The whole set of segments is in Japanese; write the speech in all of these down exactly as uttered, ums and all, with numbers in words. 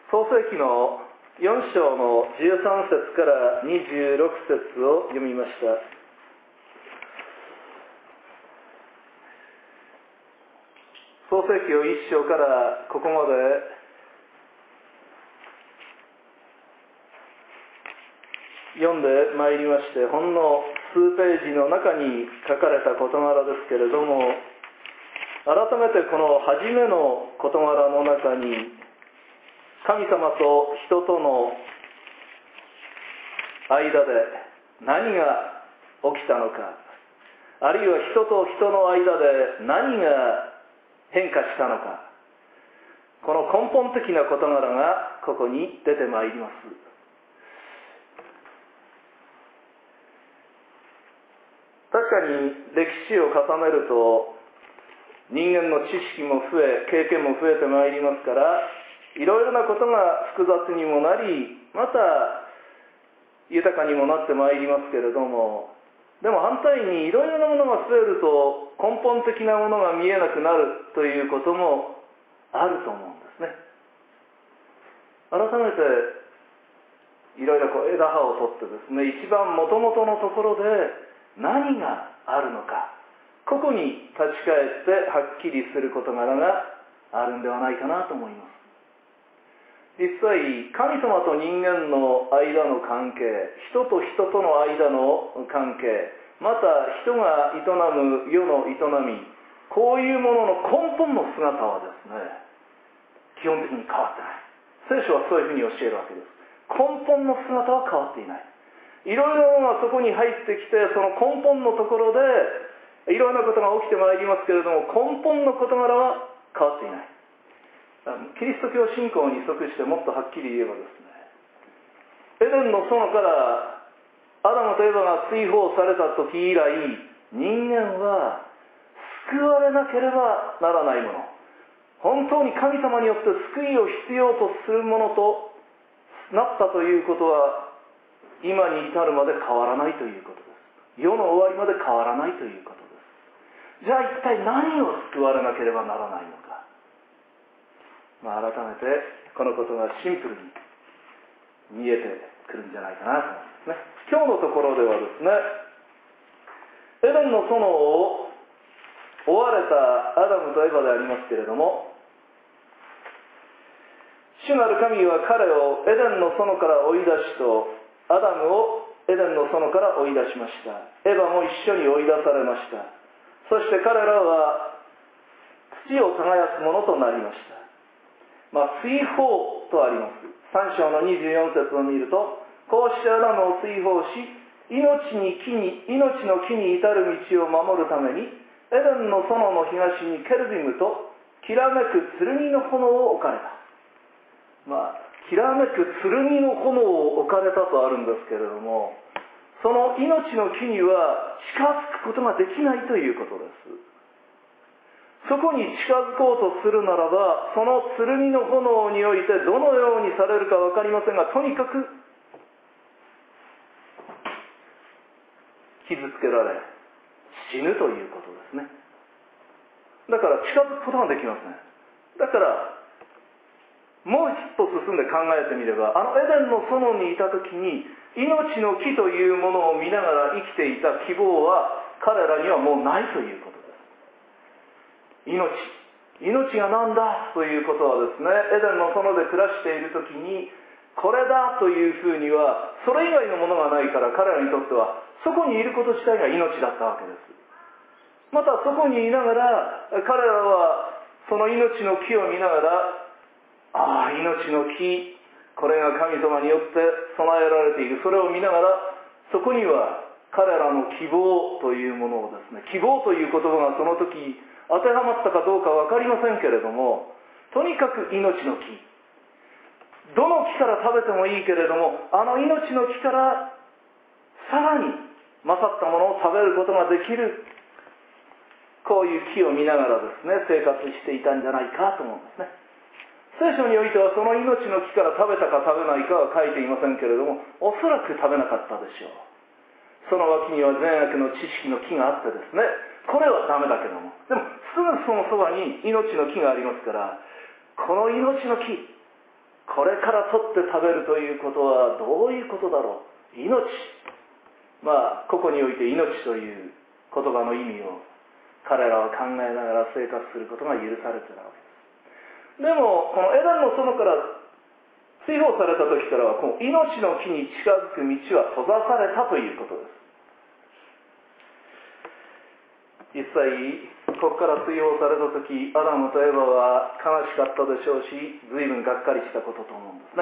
創世記のよん章のじゅうさん節からにじゅうろく節を読みました。創世記をいっ章からここまで読んでまいりまして、ほんの数ページの中に書かれた事柄ですけれども、改めてこの初めの事柄の中に神様と人との間で何が起きたのか、あるいは人と人の間で何が変化したのか、この根本的な事柄がここに出てまいります。確かに歴史を重ねると人間の知識も増え、経験も増えてまいりますから、いろいろなことが複雑にもなり、また豊かにもなってまいりますけれども、でも反対にいろいろなものが増えると根本的なものが見えなくなるということもあると思うんですね。改めていろいろこう枝葉を取ってですね、一番元々のところで何があるのか、ここに立ち返ってはっきりする事柄があるんではないかなと思います。実際神様と人間の間の関係、人と人との間の関係、また人が営む世の営み、こういうものの根本の姿はですね、基本的に変わってない。聖書はそういうふうに教えるわけです。根本の姿は変わっていない。いろいろなものがそこに入ってきて、その根本のところでいろんなことが起きてまいりますけれども、根本の事柄は変わっていない。キリスト教信仰に即してもっとはっきり言えばですね、エデンの園からアダムとエバが追放された時以来、人間は救われなければならないもの、本当に神様によって救いを必要とするものとなったということは、今に至るまで変わらないということです。世の終わりまで変わらないということです。じゃあ一体何を救われなければならないのか。まあ、改めてこのことがシンプルに見えてくるんじゃないかなと思いますね。今日のところではですね、エデンの園を追われたアダムとエバでありますけれども、主なる神は彼をエデンの園から追い出しと、アダムをエデンの園から追い出しました。エバも一緒に追い出されました。そして彼らは土を耕すものとなりました。まあ、追放とあります。さん章のにじゅうよん節を見ると、こうしてアダムを追放し、命に木に命の木に至る道を守るために、エデンの園の東にケルビムときらめく剣の炎を置かれた。まあ、きらめく剣の炎を置かれたとあるんですけれども、その命の木には近づくことができないということです。そこに近づこうとするならば、その剣の炎においてどのようにされるか分かりませんが、とにかく傷つけられ死ぬということですね。だから近づくことができません。だからもう一歩進んで考えてみれば、あのエデンの園にいた時に命の木というものを見ながら生きていた希望は彼らにはもうないということです。命命が何だということはですね、エデンの園で暮らしている時にこれだというふうにはそれ以外のものがないから、彼らにとってはそこにいること自体が命だったわけです。またそこにいながら彼らはその命の木を見ながら、ああ命の木、これが神様によって備えられている、それを見ながら、そこには彼らの希望というものをですね、希望という言葉がその時当てはまったかどうか分かりませんけれども、とにかく命の木、どの木から食べてもいいけれども、あの命の木からさらに勝ったものを食べることができる、こういう木を見ながらですね、生活していたんじゃないかと思うんですね。聖書においてはその命の木から食べたか食べないかは書いていませんけれども、おそらく食べなかったでしょう。その脇には善悪の知識の木があってですね、これはダメだけども、でもすぐそのそばに命の木がありますから、この命の木、 これから取って食べるということはどういうことだろう。命。まあ、ここにおいて命という言葉の意味を彼らは考えながら生活することが許されているわけです。でも、このエデンの園から追放された時からは、この命の木に近づく道は閉ざされたということです。実際、ここから追放された時、アダムとエバは悲しかったでしょうし、随分がっかりしたことと思うんですね。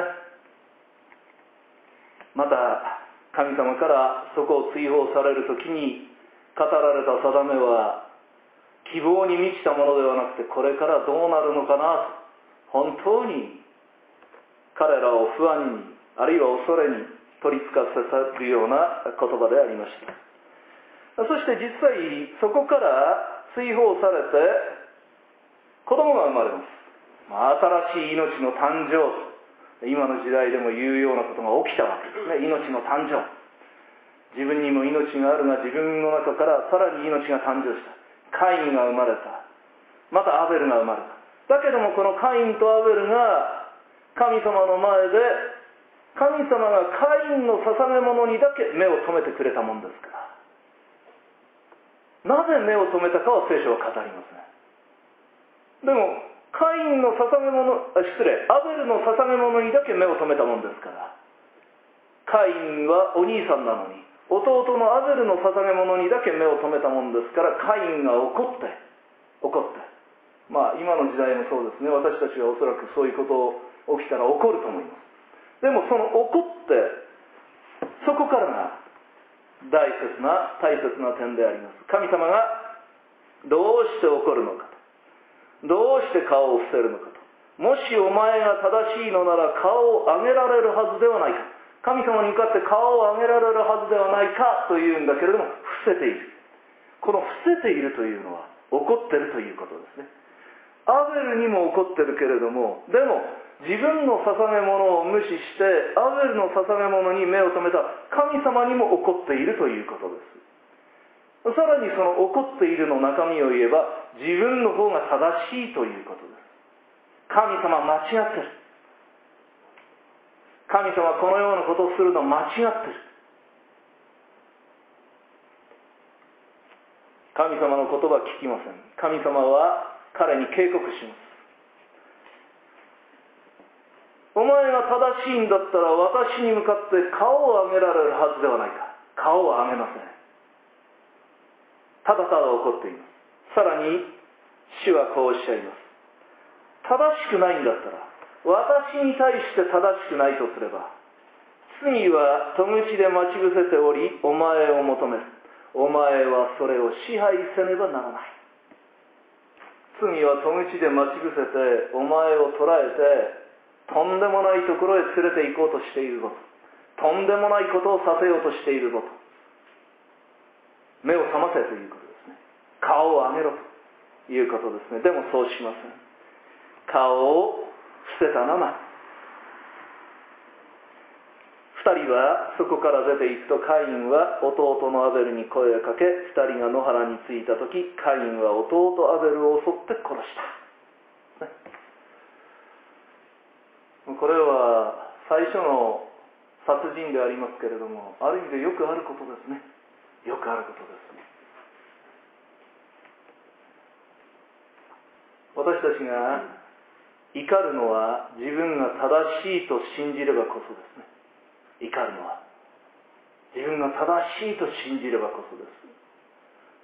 また、神様からそこを追放される時に語られた定めは、希望に満ちたものではなくて、これからどうなるのかなと、本当に彼らを不安に、あるいは恐れに取りつかせるような言葉でありました。そして実際そこから追放されて子供が生まれます。まあ、新しい命の誕生、今の時代でも言うようなことが起きたわけですね。命の誕生。自分にも命があるが、自分の中からさらに命が誕生した。カインが生まれた。またアベルが生まれた。だけどもこのカインとアベルが神様の前で、神様がカインの捧げ物にだけ目を留めてくれたもんですから、なぜ目を留めたかは聖書は語りません。でもカインの捧げ物、あ、失礼、アベルの捧げ物にだけ目を留めたもんですから、カインはお兄さんなのに弟のアベルの捧げ物にだけ目を留めたもんですから、カインが怒って怒ってまあ今の時代もそうですね。私たちはおそらくそういうこと起きたら怒ると思います。でもその怒ってそこからが大切な大切な点であります。神様がどうして怒るのかと、どうして顔を伏せるのかと、もしお前が正しいのなら顔を上げられるはずではないか、神様に向かって顔を上げられるはずではないかというんだけれども、伏せている。この伏せているというのは怒ってるということですね。アベルにも怒ってるけれども、でも自分の捧げ物を無視してアベルの捧げ物に目を留めた神様にも怒っているということです。さらにその怒っているの中身を言えば、自分の方が正しいということです。神様間違ってる。神様はこのようなことをするの間違ってる。神様の言葉は聞きません。神様は彼に警告します。お前が正しいんだったら私に向かって顔を上げられるはずではないか。顔を上げません。ただただ怒っています。さらに主はこうおっしゃいます。正しくないんだったら、私に対して正しくないとすれば、罪は戸口で待ち伏せており、お前を求める。お前はそれを支配せねばならない。罪は戸口で待ち伏せて、お前を捕らえて、とんでもないところへ連れて行こうとしているぞと。とんでもないことをさせようとしているぞと。目を覚ませということですね。顔を上げろということですね。でもそうしません。顔を伏せたまま。二人はそこから出て行くと、カインは弟のアベルに声をかけ、二人が野原に着いたとき、カインは弟アベルを襲って殺した。これは最初の殺人でありますけれども、ある意味でよくあることですね。よくあることです。私たちが怒るのは自分が正しいと信じればこそですね。怒るのは自分が正しいと信じればこそです。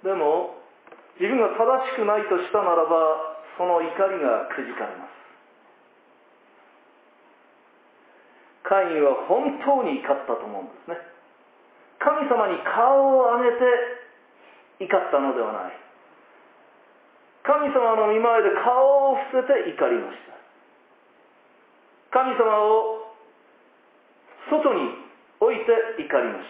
でも自分が正しくないとしたならば、その怒りがくじかれます。カインは本当に怒ったと思うんですね。神様に顔を上げて怒ったのではない。神様の御前で顔を伏せて怒りました。神様を外に置いて怒りました。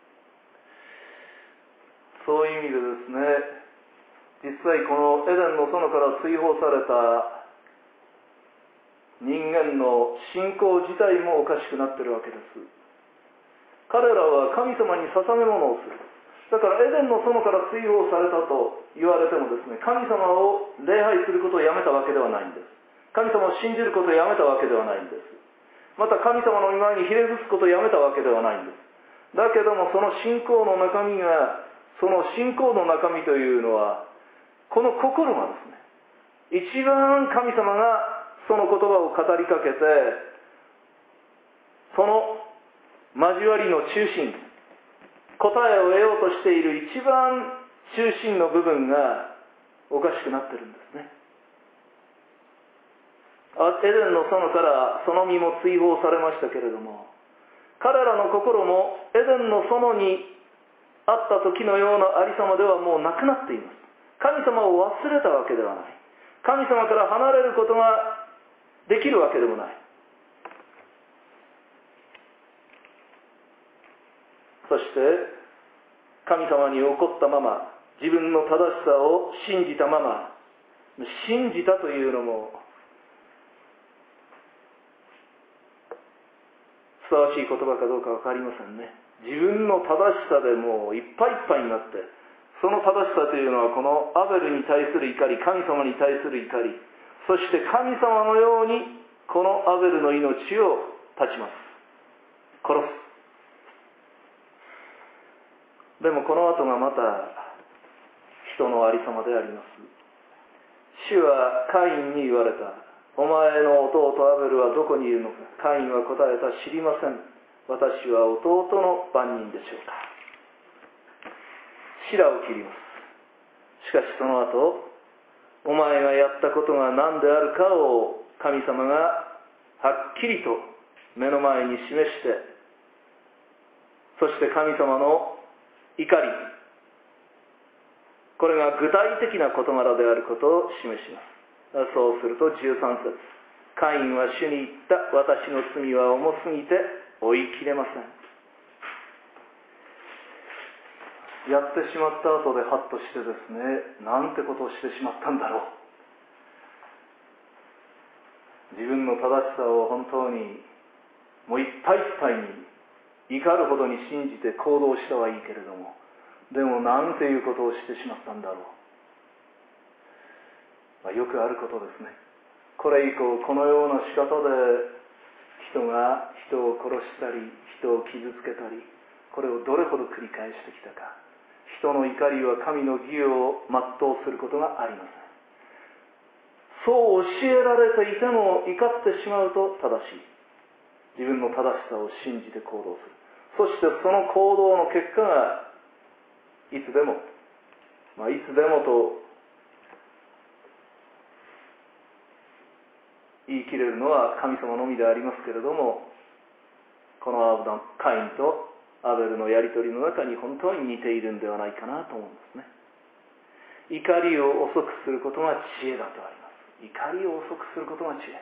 そういう意味でですね、実際このエデンの園から追放された人間の信仰自体もおかしくなっているわけです。彼らは神様に捧げ物をする。だからエデンの園から追放されたと言われてもですね、神様を礼拝することをやめたわけではないんです。 神様を信じることをやめたわけではないんです。また神様の御前にひれ伏すことをやめたわけではないんです。だけどもその信仰の中身が、その信仰の中身というのは、この心がですね、一番神様がその言葉を語りかけて、その交わりの中心、答えを得ようとしている一番中心の部分がおかしくなってるんですね。エデンの園からその実も追放されましたけれども、彼らの心もエデンの園にあった時のようなありさまではもうなくなっています。神様を忘れたわけではない。神様から離れることができるわけでもない。そして神様に怒ったまま、自分の正しさを信じたまま、信じたというのもふさわしい言葉かどうか分かりませんね。自分の正しさでもういっぱいいっぱいになって、その正しさというのはこのアベルに対する怒り、神様に対する怒り、そして神様のようにこのアベルの命を絶ちます。殺す。でもこの後がまた人のありさまであります。主はカインに言われた。お前の弟アベルはどこにいるのか。カインは答えた。知りません。私は弟の番人でしょうか。白を切ります。しかしその後、お前がやったことが何であるかを神様がはっきりと目の前に示して、そして神様の怒り、これが具体的な事柄であることを示します。そうするとじゅうさん節、カインは主に言った。私の罪は重すぎて追いきれません。やってしまった後でハッとしてですね、なんてことをしてしまったんだろう。自分の正しさを本当にもういっぱいいっぱいに怒るほどに信じて行動したはいいけれども、でもなんていうことをしてしまったんだろう。まあ、よくあることですね。これ以降このような仕方で人が人を殺したり人を傷つけたり、これをどれほど繰り返してきたか。人の怒りは神の義を全うすることがありません。そう教えられていても怒ってしまうと正しい。自分の正しさを信じて行動する。そしてその行動の結果がいつでも、まあ、いつでもと言い切れるのは神様のみでありますけれども、このアブダン、カインとアベルのやり取りの中に本当に似ているんではないかなと思うんですね。怒りを遅くすることが知恵だとあります。怒りを遅くすることが知恵。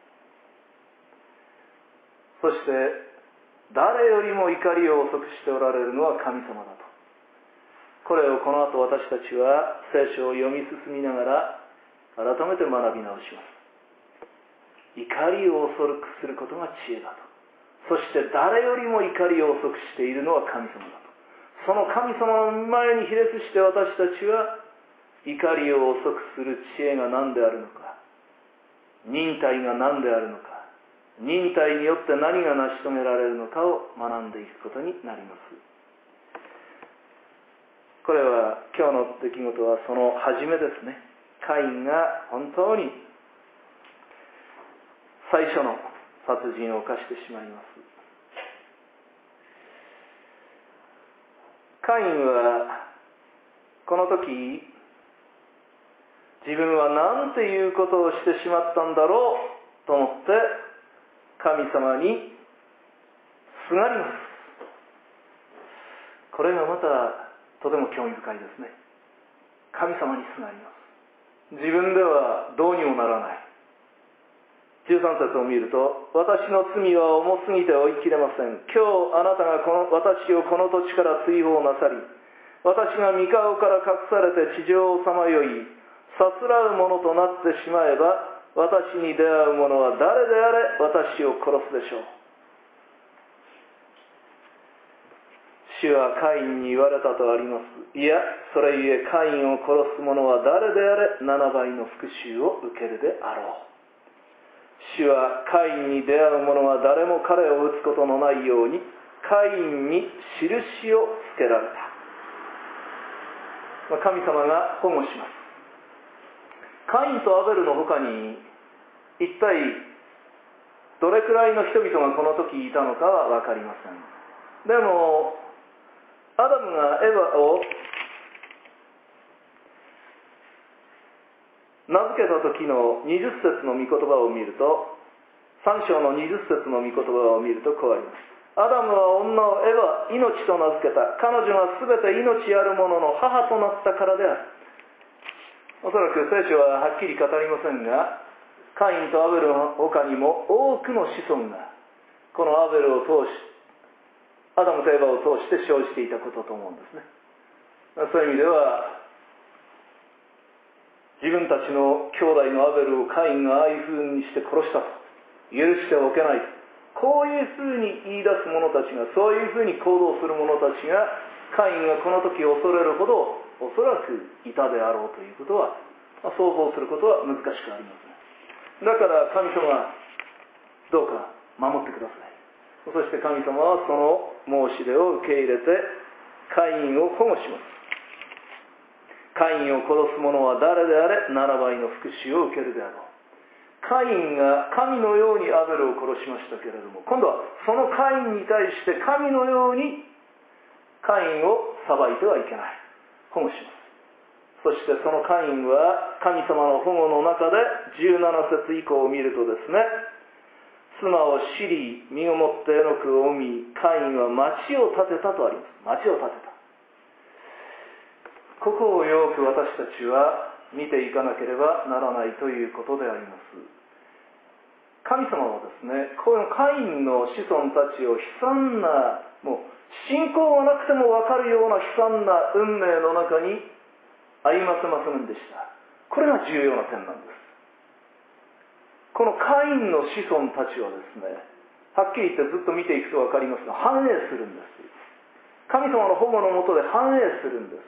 そして誰よりも怒りを遅くしておられるのは神様だと。これをこの後私たちは聖書を読み進みながら改めて学び直します。怒りを遅くすることが知恵だと。そして誰よりも怒りを遅くしているのは神様だと。その神様の前にひれ伏して私たちは怒りを遅くする知恵が何であるのか、忍耐が何であるのか、忍耐によって何が成し遂げられるのかを学んでいくことになります。これは今日の出来事はその初めですね。カインが本当に最初の殺人を犯してしまいます。カインはこの時自分は何ていうことをしてしまったんだろうと思って神様にすがります。これがまたとても興味深いですね。神様にすがります。自分ではどうにもならない。じゅうさん節を見ると、私の罪は重すぎて追いきれません。今日あなたがこの私をこの土地から追放なさり、私が御顔から隠されて地上をさまよい、さすらうものとなってしまえば、私に出会う者は誰であれ私を殺すでしょう。主はカインに言われたとあります。いや、それゆえカインを殺す者は誰であれななばいの復讐を受けるであろう。 主はカインに出会う者は誰も彼を撃つことのないようにカインに印をつけられた。神様が保護します。カインとアベルの他に一体どれくらいの人々がこの時いたのかは分かりません。でもアダムがエヴァを名付けた時のにじゅっ節の御言葉を見ると、さん章のにじゅっ節の御言葉を見るとこうあります。アダムは女をエヴァ、命と名付けた。彼女がすべて命あるものの母となったからである。おそらく聖書ははっきり語りませんが、カインとアベルの他にも多くの子孫がこのアベルを通し、アダムとエヴァを通して生じていたことと思うんですね。そういう意味では自分たちの兄弟のアベルをカインがああいうふうにして殺したと、許しておけない、こういうふうに言い出す者たちが、そういうふうに行動する者たちが、カインがこの時恐れるほどおそらくいたであろうということは、まあ、想像することは難しくありません。だから神様はどうか守ってください。そして神様はその申し出を受け入れてカインを保護します。カインを殺す者は誰であれななばいの復讐を受けるであろう。カインが神のようにアベルを殺しましたけれども、今度はそのカインに対して神のようにカインを裁いてはいけない。保護します。そしてそのカインは神様の保護の中でじゅうなな節以降を見るとですね、妻を知り身をもってエノクを産み、カインは町を建てたとあります。町を建てた。ここをよく私たちは見ていかなければならないということであります。神様はですね、このカインの子孫たちを悲惨な、もう信仰がなくても分かるような悲惨な運命の中に歩ませませんでした。これが重要な点なんです。このカインの子孫たちはですね、はっきり言ってずっと見ていくと分かりますが、繁栄するんです。神様の保護の下で繁栄するんです。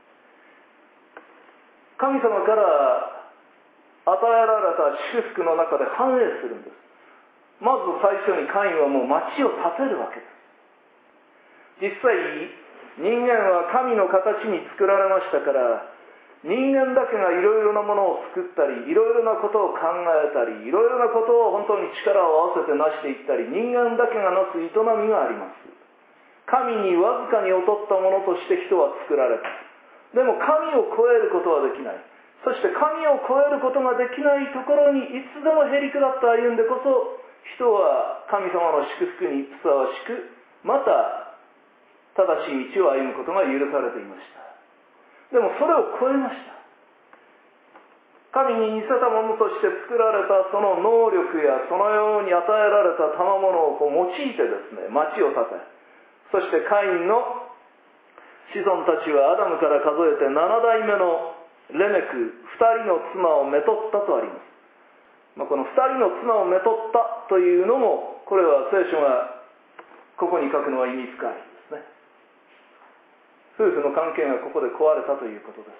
神様から与えられた祝福の中で繁栄するんです。まず最初にカインはもう町を建てるわけです。実際人間は神の形に作られましたから、人間だけがいろいろなものを作ったり、いろいろなことを考えたり、いろいろなことを本当に力を合わせて成していったり、人間だけがなす営みがあります。神にわずかに劣ったものとして人は作られた。でも神を超えることはできない。そして神を超えることができないところにいつでもへりくだって歩んでこそ、人は神様の祝福にふさわしく、また正しい道を歩むことが許されていました。でもそれを超えました。神に似せたものとして作られたその能力やそのように与えられた賜物をこう用いてですね、町を建て、そしてカインの子孫たちはアダムから数えてなな代目のレメク、二人の妻をめとったとあります。まあ、この二人の妻をめとったというのも、これは聖書がここに書くのは意味深いですね。夫婦の関係がここで壊れたということです。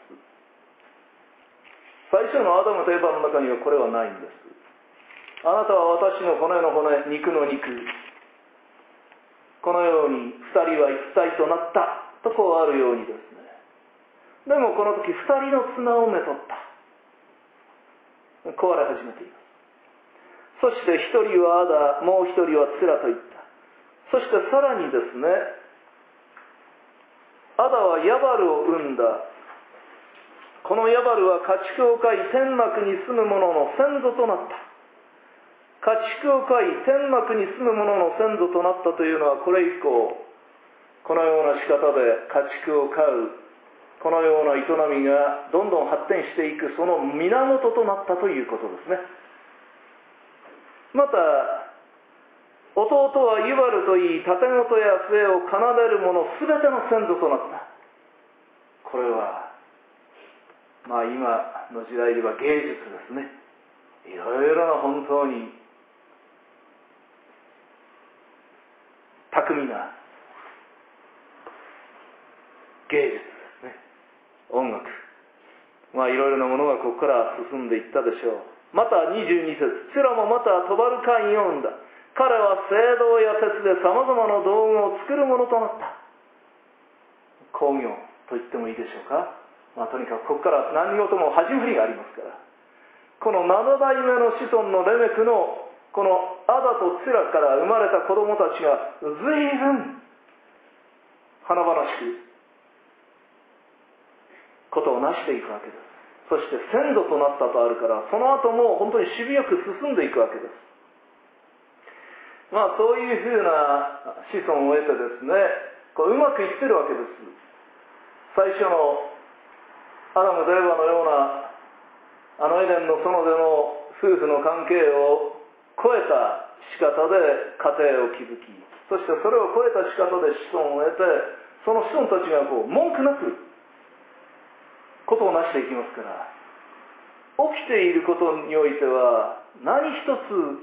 最初のアダムとエヴァの中にはこれはないんです。あなたは私の骨の骨、肉の肉。このように二人は一体となったとこうあるようにですね。でもこの時二人の綱をめとった。壊れ始めています。そして一人はアダ、もう一人はツラと言った。そしてさらにですね、アダはヤバルを生んだ。このヤバルは家畜を飼い天幕に住む者の先祖となった。家畜を飼い天幕に住む者の先祖となったというのは、これ以降このような仕方で家畜を飼う、このような営みがどんどん発展していく、その源となったということですね。また弟はユバルといい、盾事や笛を奏でる者すべての先祖となった。これはまあ今の時代では芸術ですね。いろいろな本当に巧みな芸術ですね。音楽、まあいろいろなものがここから進んでいったでしょう。 またにじゅうに節、ツラもまたトバルカインを生んだ。彼は青銅や鉄でさまざまな道具を作るものとなった。工業と言ってもいいでしょうか。まあ、とにかくここから何事も始まりがありますから、このなな代目の子孫のレメクのこのアダとツラから生まれた子供たちが随分華々しくことを成していくわけです。そして先祖となったとあるから、その後も本当に守備よく進んでいくわけです。まあそういうふうな子孫を得てですね、こううまくいってるわけです。最初のアダムとエバのようなあのエデンの園での夫婦の関係を超えた仕方で家庭を築き、そしてそれを超えた仕方で子孫を得て、その子孫たちがこう文句なくことをなしていきますから、起きていることにおいては何一つ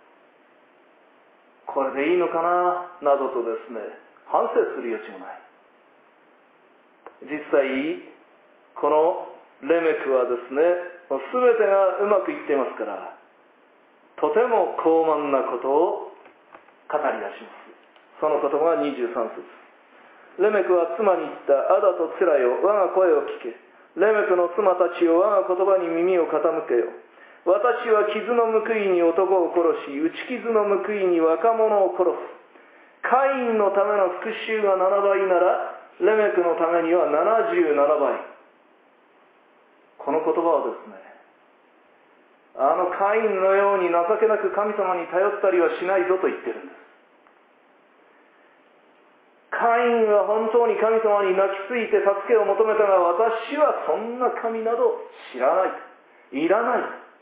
これでいいのかななどとですね、反省する余地もない。実際このレメクはですね、全てがうまくいっていますから、とても高慢なことを語り出します。その言葉がにじゅうさん節。レメクは妻に言った。アダとツラよ、我が声を聞け。レメクの妻たちよ、我が言葉に耳を傾けよ。私は傷の報いに男を殺し、打ち傷の報いに若者を殺す。カインのための復讐がなな倍なら、レメクのためにはななじゅうなな倍。この言葉はですね、あのカインのように情けなく神様に頼ったりはしないぞと言ってるんです。カインは本当に神様に泣きついて助けを求めたが、私はそんな神など知らない、いらない。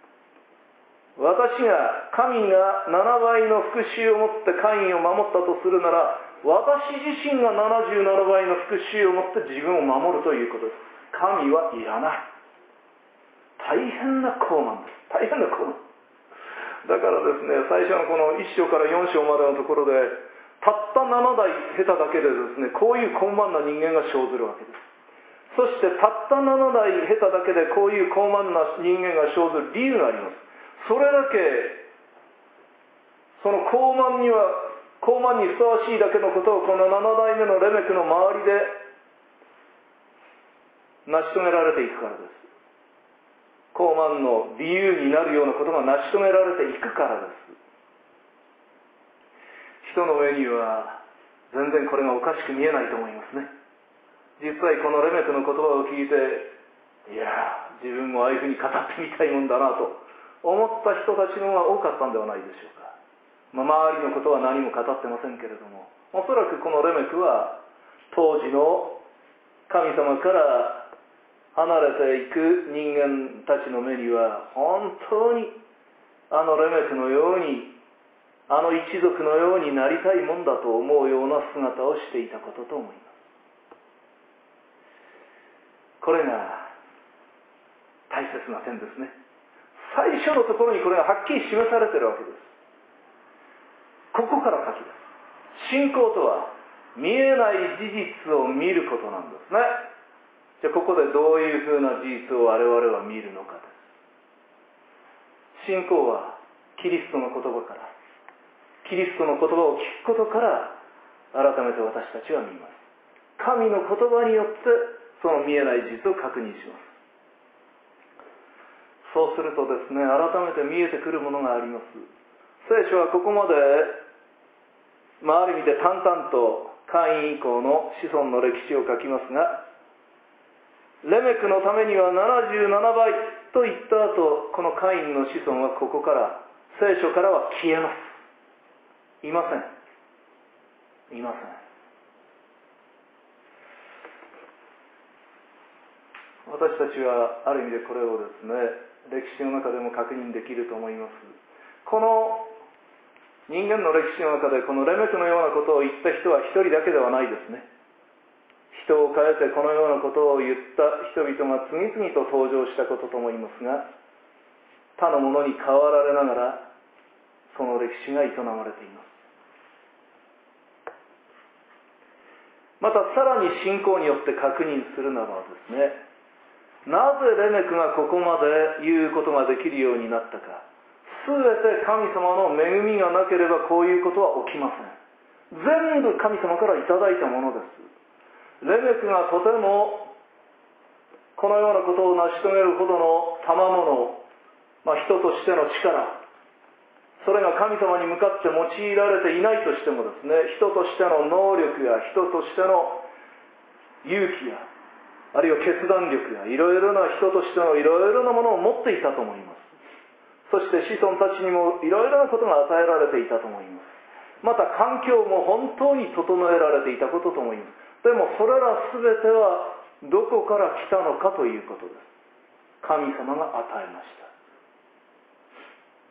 私が神がなな倍の復讐をもってカインを守ったとするなら、私自身がななじゅうなな倍の復讐をもって自分を守るということです。神はいらない。大変な高慢です。大変な高慢。だからですね、最初のこのいっ章からよん章までのところで、たったなな代下手だけでですね、こういう高慢な人間が生ずるわけです。そしてたったなな代下手だけでこういう高慢な人間が生ずる理由があります。それだけその高慢には高慢にふさわしいだけのことをこのなな代目のレメクの周りで成し遂げられていくからです。高慢の理由になるようなことが成し遂げられていくからです。人の目には全然これがおかしく見えないと思いますね。実際このレメクの言葉を聞いて、いや自分もああいうふうに語ってみたいもんだなと思った人たちの方が多かったんではないでしょうか。まあ、周りのことは何も語ってませんけれども、おそらくこのレメクは当時の神様から離れていく人間たちの目には本当にあのレメクのように、あの一族のようになりたいもんだと思うような姿をしていたことと思います。これが大切な点ですね。最初のところにこれがはっきり示されているわけです。ここから先です。信仰とは見えない事実を見ることなんですね。じゃあここでどういうふうな事実を我々は見るのかです。信仰はキリストの言葉から、キリストの言葉を聞くことから改めて私たちは見ます。神の言葉によってその見えない事実を確認します。そうするとですね、改めて見えてくるものがあります。聖書はここまで、まあ、ある意味で淡々とカイン以降の子孫の歴史を書きますが、レメクのためにはななじゅうなな倍と言った後、このカインの子孫はここから聖書からは消えます。いません。いません。私たちはある意味でこれをですね、歴史の中でも確認できると思います。この人間の歴史の中でこのレメクのようなことを言った人は一人だけではないですね。人を変えてこのようなことを言った人々が次々と登場したことと思いますが、他のものに変わられながらその歴史が営まれています。またさらに信仰によって確認するならばですね、 なぜレメクがここまで言うことができるようになったか。すべて神様の恵みがなければこういうことは起きません。全部神様からいただいたものです。レメクがとてもこのようなことを成し遂げるほどの賜物、まあ、人としての力、それが神様に向かって用いられていないとしてもですね、人としての能力や人としての勇気や、あるいは決断力や、いろいろな人としてのいろいろなものを持っていたと思います。そして子孫たちにもいろいろなことが与えられていたと思います。また環境も本当に整えられていたことと思います。でもそれらすべてはどこから来たのかということです。神様が与えました。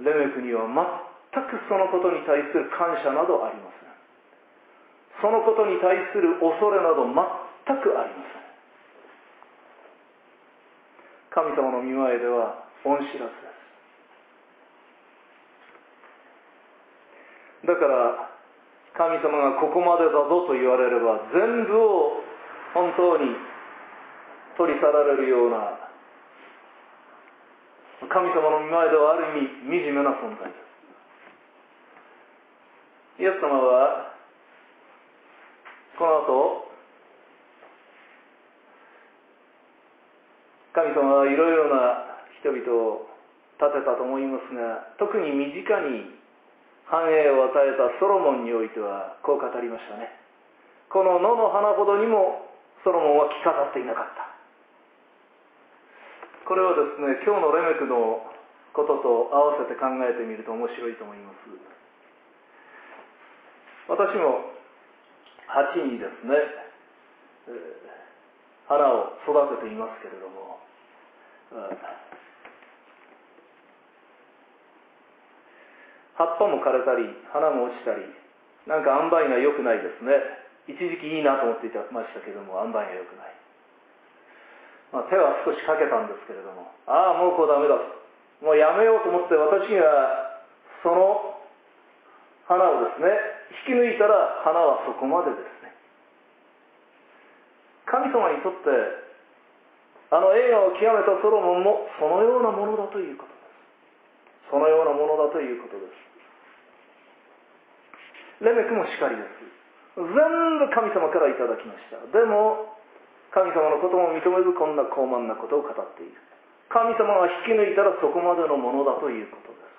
レメクには全くそのことに対する感謝などありません。そのことに対する恐れなど全くありません。神様の御前では恩知らずです。だから神様がここまでだぞと言われれば全部を本当に取り去られるような、神様の御前ではある意味惨めな存在です。イエス様はこの後、神様はいろいろな人々を立てたと思いますが、特に身近に繁栄を与えたソロモンにおいてはこう語りましたね。この野の花ほどにもソロモンは着飾っていなかった。これはですね、今日のレメクのことと合わせて考えてみると面白いと思います。私も鉢にですね、えー、花を育てていますけれども、葉っぱも枯れたり花も落ちたり、なんか塩梅が良くないですね。一時期いいなと思っていましたけれども、塩梅が良くない。まあ、手は少しかけたんですけれども、ああもうこうダメだ、もうやめようと思って私がその花をですね引き抜いたら、花はそこまでですね。神様にとってあの栄華を極めたソロモンもそのようなものだということです。そのようなものだということです。レメクもしかりです。全部神様からいただきました。でも神様のことも認めず、こんな高慢なことを語っている。神様が引き抜いたらそこまでのものだということです。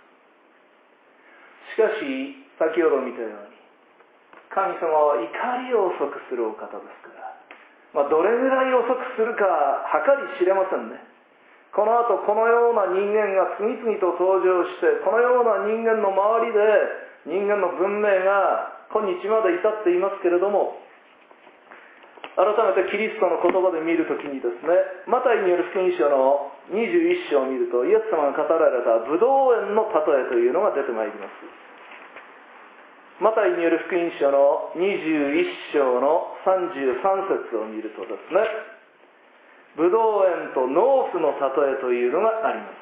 しかし先ほど見たように、神様は怒りを遅くするお方ですから、まあ、どれぐらい遅くするか計り知れませんね。この後このような人間が次々と登場して、このような人間の周りで人間の文明が今日まで至っていますけれども、改めてキリストの言葉で見るときにですね、マタイによる福音書のにじゅういっ章を見ると、イエス様が語られたブドウ園の例えというのが出てまいります。マタイによる福音書のにじゅういっ章のさんじゅうさん節を見るとですね、ブドウ園と農夫の例えというのがあります。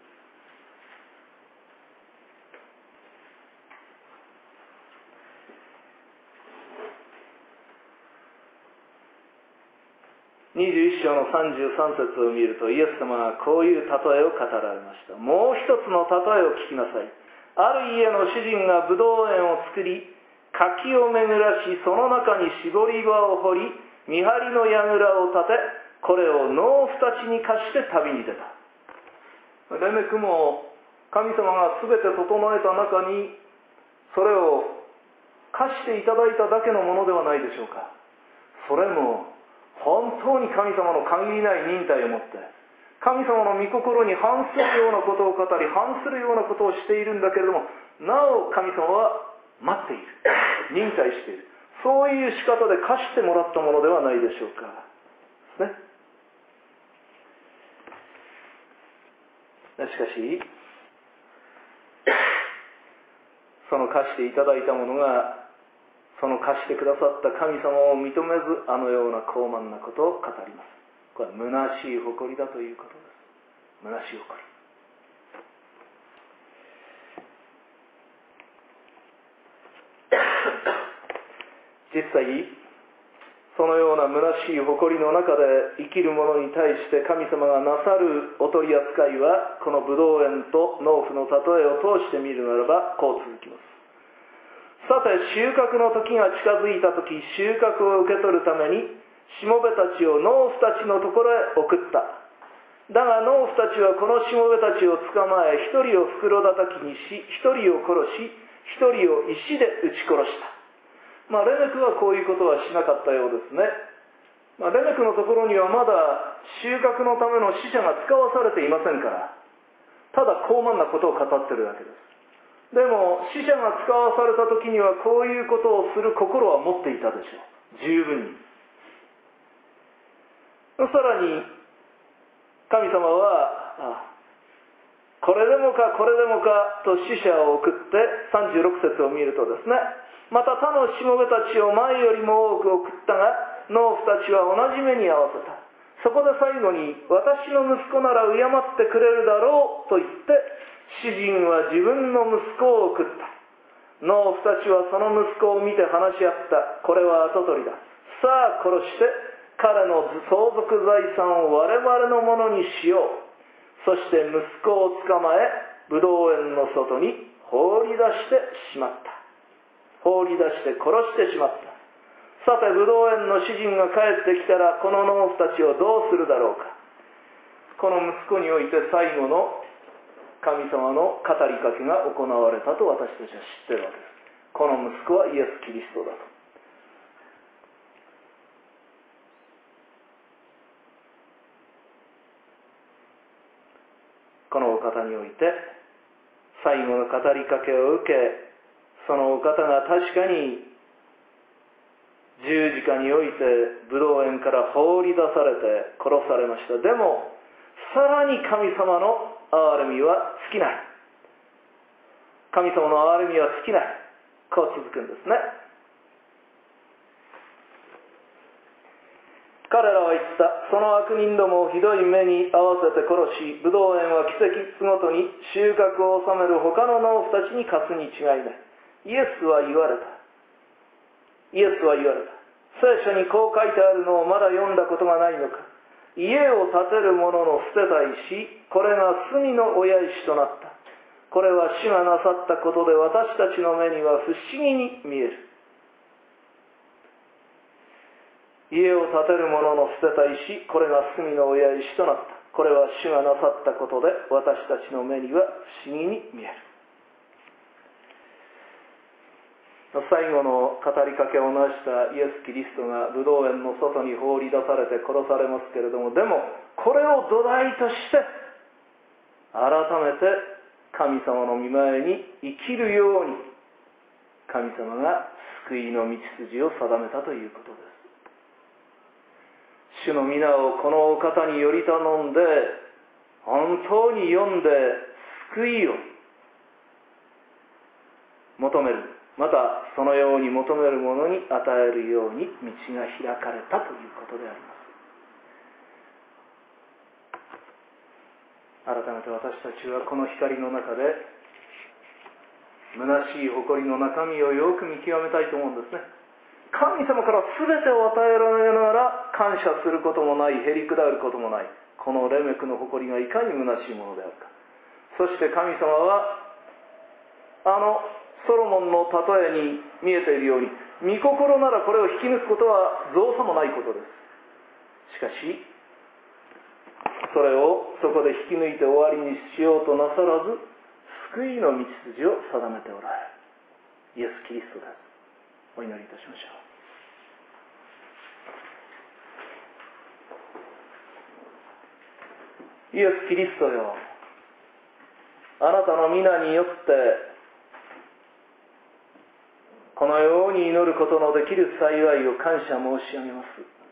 にじゅういっ章のさんじゅうさん節を見ると、イエス様はこういう例えを語られました。もう一つの例えを聞きなさい。ある家の主人がブドウ園を作り、柿を巡らし、その中に絞り場を掘り、見張りの櫓を立て、これを農夫たちに貸して旅に出た。レメクも神様が全て整えた中に、それを貸していただいただけのものではないでしょうか。それも本当に神様の限りない忍耐を持って、神様の御心に反するようなことを語り、反するようなことをしているんだけれども、なお神様は待っている、忍耐している。そういう仕方で貸してもらったものではないでしょうか。ね。しかし、その貸していただいたものが、その貸してくださった神様を認めず、あのような高慢なことを語ります。これは虚しい誇りだということです。虚しい誇り。実際、 そのような虚しい誇りの中で生きる者に対して神様がなさるお取り扱いは、このブドウ園と農夫の例えを通して見るならばこう続きます。さて、収穫の時が近づいた時、収穫を受け取るためにしもべたちを農夫たちのところへ送った。だが農夫たちはこのしもべたちを捕まえ、一人を袋叩きにし、一人を殺し、一人を石で撃ち殺した。まあ、レメクはこういうことはしなかったようですね。まあ、レメクのところにはまだ収穫のための死者が使わされていませんから、ただ高慢なことを語ってるだけです。でも死者が使わされた時にはこういうことをする心は持っていたでしょう。十分に。さらに神様は、これでもかこれでもかと死者を送ってさんじゅうろく節を見るとですね、また他のしもべたちを前よりも多く送ったが、農夫たちは同じ目に合わせた。そこで最後に、私の息子なら敬ってくれるだろうと言って、主人は自分の息子を送った。農夫たちはその息子を見て話し合った。これは跡取りだ。さあ殺して彼の相続財産を我々のものにしよう。そして息子を捕まえ、ブドウ園の外に放り出してしまった。放り出して殺してしまった。さて、ブドウ園の主人が帰ってきたら、この農夫たちをどうするだろうか。この息子において最後の神様の語りかけが行われたと私たちは知っているわけです。この息子はイエス・キリストだと。このお方において最後の語りかけを受け、そのお方が確かに十字架においてブドウ園から放り出されて殺されました。でもさらに神様の憐れみは尽きない。神様の憐れみは尽きない。こう続くんですね。彼らは言った。その悪人どもをひどい目に合わせて殺し、ブドウ園は季節ごとに収穫を収める他の農夫たちに貸すに違いない。イエスは言われた。イエスは言われた。聖書にこう書いてあるのをまだ読んだことがないのか。家を建てる者の捨てた石、これが罪の親石となった。これは主がなさったことで私たちの目には不思議に見える。家を建てる者の捨てた石、これが罪の親石となった。これは主がなさったことで私たちの目には不思議に見える。最後の語りかけをなしたイエス・キリストがブドウ園の外に放り出されて殺されますけれども、でもこれを土台として改めて神様の御前に生きるように神様が救いの道筋を定めたということです。主の皆をこのお方により頼んで、本当に読んで救いを求める、またそのように求める者に与えるように道が開かれたということであります。改めて私たちはこの光の中で虚しい誇りの中身をよく見極めたいと思うんですね。神様から全てを与えられながら感謝することもない、へりくだることもない、このレメクの誇りがいかに虚しいものであるか。そして神様はあのソロモンの例えに見えているように、御心ならこれを引き抜くことは造作もないことです。しかしそれをそこで引き抜いて終わりにしようとなさらず、救いの道筋を定めておられるイエス・キリストです。お祈りいたしましょう。イエス・キリストよ、あなたの皆によってこのように祈ることのできる幸いを感謝申し上げます。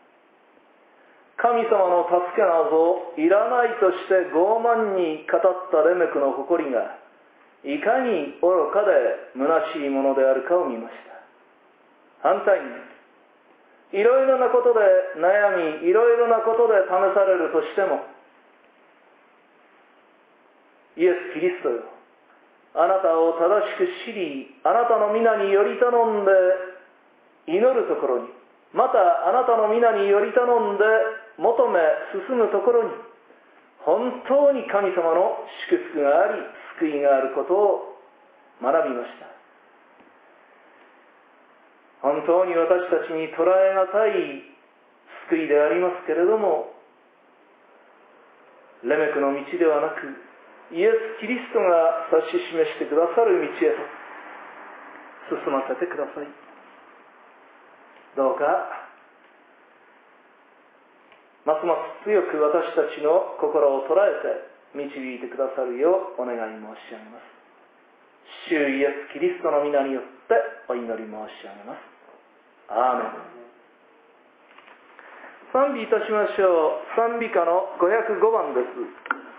神様の助けなどいらないとして傲慢に語ったレメクの誇りがいかに愚かで虚しいものであるかを見ました。反対にいろいろなことで悩み、いろいろなことで試されるとしても、イエス・キリストよ、あなたを正しく知り、あなたの皆により頼んで祈るところに、 またあなたの皆により頼んで求め進むところに本当に神様の祝福があり救いがあることを学びました。本当に私たちに捉えがたい救いでありますけれども、レメクの道ではなくイエス・キリストが指し示してくださる道へと進ませてください。どうかますます強く私たちの心を捉えて導いてくださるようお願い申し上げます。主イエス・キリストの皆によってお祈り申し上げます。アーメン。賛美いたしましょう。賛美歌のごひゃくごばんです。